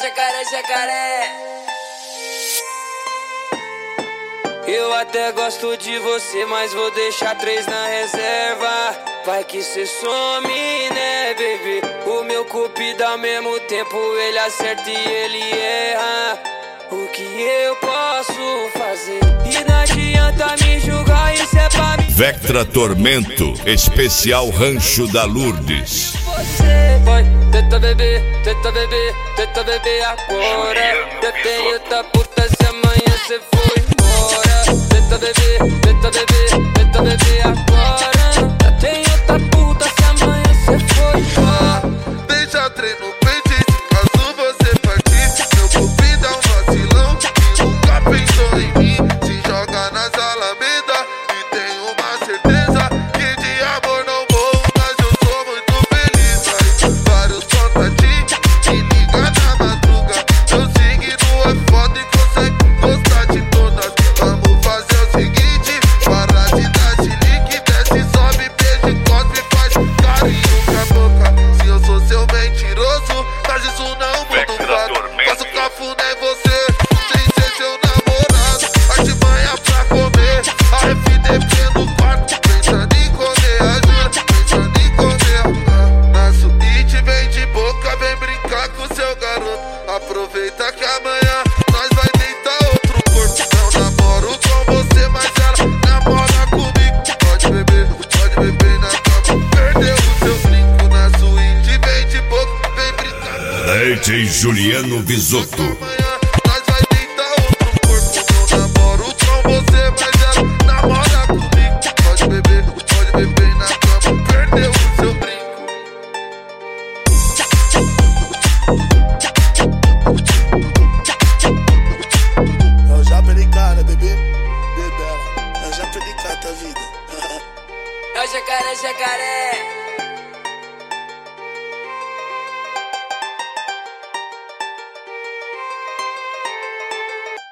jacaré, jacaré. Eu até gosto de você, mas vou deixar 3 na reserva. Vai que cê some, né, baby? O meu cupido ao mesmo tempo ele acerta e ele erra. O que eu posso fazer? E não adianta me julgar, isso é pra mim. Vectra Tormento, especial Rancho da Lourdes. Você vai, tenta beber, tenta beber, tenta beber agora. Eu tenho outra puta se amanhã cê for embora. Tenta beber, tenta beber, tenta beber agora. Eu tenho outra puta se amanhã cê for embora. Deixa treino pendente, caso você partir. Meu cupido é um vacilão que nunca pensou em mim. Se joga nas alamedas e tenho uma certeza que de amor não morro, mas eu sou muito feliz. Aí vários contatinhos, me liga na madruga. Meu signo é foda e consegue gostar de todas. Vamos fazer o seguinte, para de dar chilique, desce, sobe, beijo, cospe, faz carinho com a boca. Se eu sou seu mentiroso, mas isso não muda o fato. Faço cafuné em você, sem ser seu namorado. Artimanha pra comer, a FDP no quarto. Pensando em comer, ajuda, pensando em comer. Na suíte vem de boca, vem brincar com seu garoto. Aproveita que amanhã nós vai deitar outro corpo. Não namoro com você, mas ela namora comigo. Pode beber na cama, perdeu o seu brinco. Na suíte vem de boca, vem brincar. DJ Juliano Bisotto. Amanhã nós vai deitar outro corpo. Não namoro com você, mas ela namora comigo. Pode beber na cama, perdeu o seu brinco. Eu já perdi cara, bebê, bebê, eu já perdi cara da vida. É o jacaré, jacaré.